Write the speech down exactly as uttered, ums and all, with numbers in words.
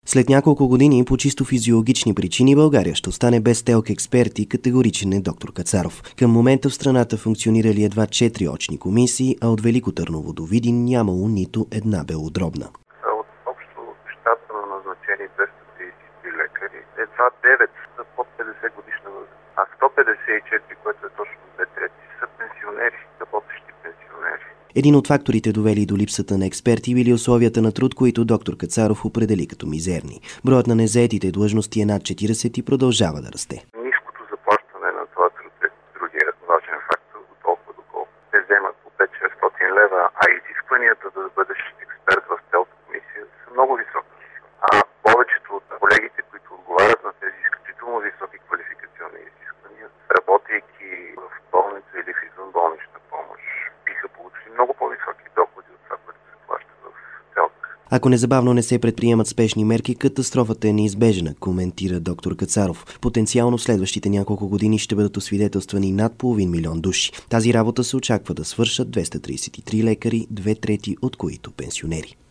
След няколко години по чисто физиологични причини България ще остане без телк експерти, категоричен е доктор Кацаров. Към момента в страната функционирали едва четири очни комисии, а от Велико Търново до Видин нямало нито една белодробна. От общо щата на назначени двеста тридесет и три лекари, едва девет са под петдесет годишна възраст, а сто петдесет и четири, което е точно две трети, са пенсионери, работещи пенсионери. Един от факторите, довели до липсата на експерти, били условията на труд, които доктор Кацаров определи като мизерни. Броят на незаетите длъжности е над четиридесет и продължава да расте. Ниското заплащане на това труд е другия важен фактор, до толкова доколко те вземат по пет-шестстотин лева, а изискванията да бъдеш експерт в телк комисия са много високи. А повечето от колегите, които отговарят на тези изключително високи квалификационни изисквания, работейки в болница или в извънболнична помощ, биха получили много по-високи доходи от това, което се плаща в телк. Ако незабавно не се предприемат спешни мерки, катастрофата е неизбежна, коментира доктор Кацаров. Потенциално в следващите няколко години ще бъдат освидетелствани над половин милион души. Тази работа се очаква да свършат двеста тридесет и три лекари, две трети от които пенсионери.